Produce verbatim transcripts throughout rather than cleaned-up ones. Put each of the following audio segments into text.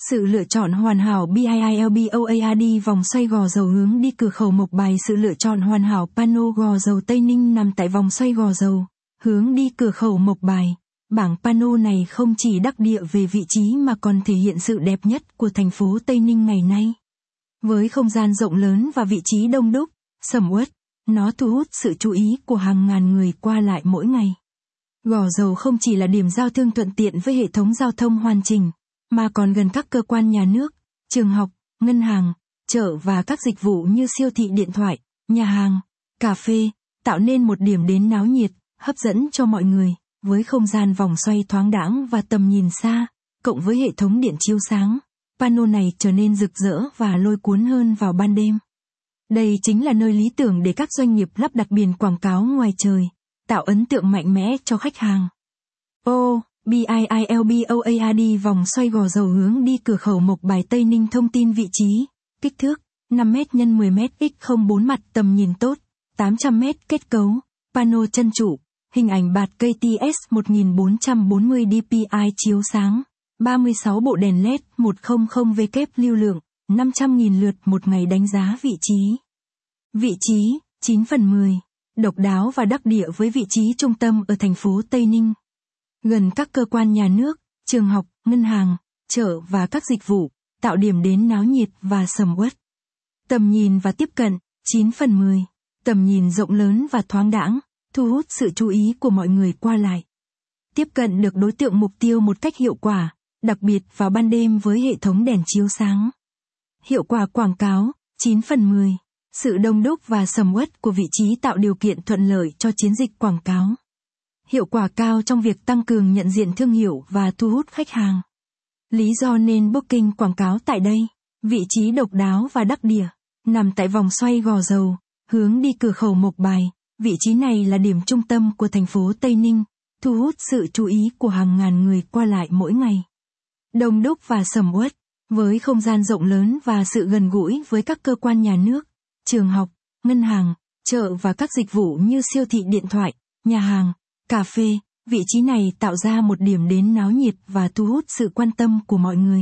Sự lựa chọn hoàn hảo BIILBOARD vòng xoay Gò Dầu hướng đi cửa khẩu Mộc Bài. Sự lựa chọn hoàn hảo Pano Gò Dầu Tây Ninh nằm tại vòng xoay Gò Dầu, hướng đi cửa khẩu Mộc Bài. Bảng pano này không chỉ đắc địa về vị trí mà còn thể hiện sự đẹp nhất của thành phố Tây Ninh ngày nay. Với không gian rộng lớn và vị trí đông đúc, sầm uất, nó thu hút sự chú ý của hàng ngàn người qua lại mỗi ngày. Gò Dầu không chỉ là điểm giao thương thuận tiện với hệ thống giao thông hoàn chỉnh, mà còn gần các cơ quan nhà nước, trường học, ngân hàng, chợ và các dịch vụ như siêu thị điện thoại, nhà hàng, cà phê, tạo nên một điểm đến náo nhiệt, hấp dẫn cho mọi người, với không gian vòng xoay thoáng đãng và tầm nhìn xa, cộng với hệ thống điện chiếu sáng, pano này trở nên rực rỡ và lôi cuốn hơn vào ban đêm. Đây chính là nơi lý tưởng để các doanh nghiệp lắp đặt biển quảng cáo ngoài trời, tạo ấn tượng mạnh mẽ cho khách hàng. O. BIILBOARD vòng xoay Gò Dầu hướng đi cửa khẩu Mộc Bài Tây Ninh. Thông tin vị trí, kích thước, năm mét nhân mười mét x không bốn mặt, tầm nhìn tốt, tám trăm mét, kết cấu, pano chân trụ, hình ảnh bạt ca tê ét một nghìn bốn trăm bốn mươi đê pê i chiếu sáng, ba mươi sáu bộ đèn led, một trăm oát lưu lượng, năm trăm nghìn lượt một ngày. Đánh giá vị trí. Vị trí, chín phần mười, độc đáo và đắc địa với vị trí trung tâm ở thành phố Tây Ninh. Gần các cơ quan nhà nước, trường học, ngân hàng, chợ và các dịch vụ, tạo điểm đến náo nhiệt và sầm uất. Tầm nhìn và tiếp cận, chín phần mười, tầm nhìn rộng lớn và thoáng đãng, thu hút sự chú ý của mọi người qua lại. Tiếp cận được đối tượng mục tiêu một cách hiệu quả, đặc biệt vào ban đêm với hệ thống đèn chiếu sáng. Hiệu quả quảng cáo, chín phần mười, sự đông đúc và sầm uất của vị trí tạo điều kiện thuận lợi cho chiến dịch quảng cáo. Hiệu quả cao trong việc tăng cường nhận diện thương hiệu và thu hút khách hàng. Lý do nên booking quảng cáo tại đây, vị trí độc đáo và đắc địa, nằm tại vòng xoay Gò Dầu, hướng đi cửa khẩu Mộc Bài. Vị trí này là điểm trung tâm của thành phố Tây Ninh, thu hút sự chú ý của hàng ngàn người qua lại mỗi ngày. Đông đúc và sầm uất, với không gian rộng lớn và sự gần gũi với các cơ quan nhà nước, trường học, ngân hàng, chợ và các dịch vụ như siêu thị điện thoại, nhà hàng, cà phê, vị trí này tạo ra một điểm đến náo nhiệt và thu hút sự quan tâm của mọi người.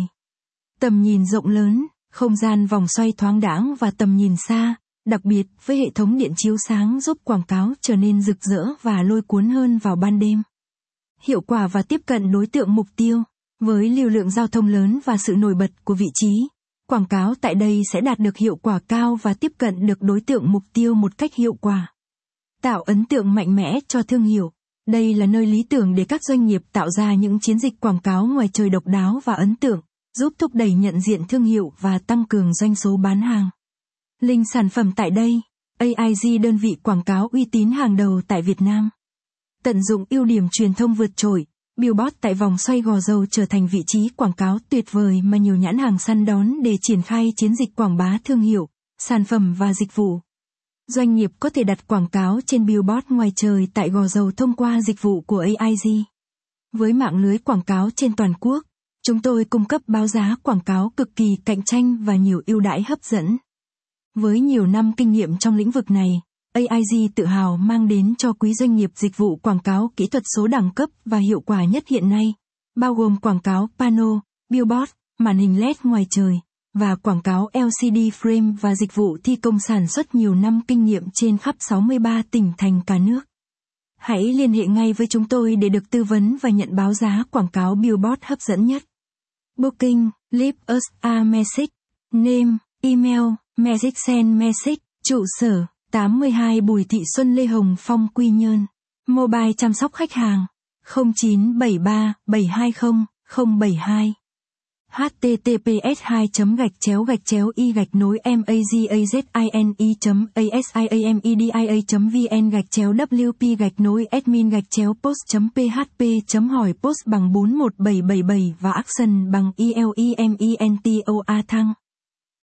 Tầm nhìn rộng lớn, không gian vòng xoay thoáng đãng và tầm nhìn xa, đặc biệt với hệ thống điện chiếu sáng giúp quảng cáo trở nên rực rỡ và lôi cuốn hơn vào ban đêm. Hiệu quả và tiếp cận đối tượng mục tiêu, với lưu lượng giao thông lớn và sự nổi bật của vị trí, quảng cáo tại đây sẽ đạt được hiệu quả cao và tiếp cận được đối tượng mục tiêu một cách hiệu quả. Tạo ấn tượng mạnh mẽ cho thương hiệu. Đây là nơi lý tưởng để các doanh nghiệp tạo ra những chiến dịch quảng cáo ngoài trời độc đáo và ấn tượng, giúp thúc đẩy nhận diện thương hiệu và tăng cường doanh số bán hàng. Link sản phẩm tại đây, a i giê đơn vị quảng cáo uy tín hàng đầu tại Việt Nam. Tận dụng ưu điểm truyền thông vượt trội, billboard tại vòng xoay Gò Dầu trở thành vị trí quảng cáo tuyệt vời mà nhiều nhãn hàng săn đón để triển khai chiến dịch quảng bá thương hiệu, sản phẩm và dịch vụ. Doanh nghiệp có thể đặt quảng cáo trên billboard ngoài trời tại Gò Dầu thông qua dịch vụ của a i giê. Với mạng lưới quảng cáo trên toàn quốc, chúng tôi cung cấp báo giá quảng cáo cực kỳ cạnh tranh và nhiều ưu đãi hấp dẫn. Với nhiều năm kinh nghiệm trong lĩnh vực này, a i giê tự hào mang đến cho quý doanh nghiệp dịch vụ quảng cáo kỹ thuật số đẳng cấp và hiệu quả nhất hiện nay, bao gồm quảng cáo pano, billboard, màn hình led ngoài trời, và quảng cáo lờ xê đê frame và dịch vụ thi công sản xuất nhiều năm kinh nghiệm trên khắp sáu mươi ba tỉnh thành cả nước. Hãy liên hệ ngay với chúng tôi để được tư vấn và nhận báo giá quảng cáo billboard hấp dẫn nhất. Booking, leave us a message, name, email, message send message, trụ sở, tám mươi hai Bùi Thị Xuân Lê Hồng Phong Quy Nhơn, mobile chăm sóc khách hàng, không chín bảy ba bảy hai không không bảy hai. https hai gạch chéo gạch chéo y gạch nối mazazine chấm asiamedia chấm vn gạch chéo wp gạch nối admin gạch chéo post chấm php chấm hỏi post bằng bốn một bảy bảy bảy và action bằng ilemento a thăng.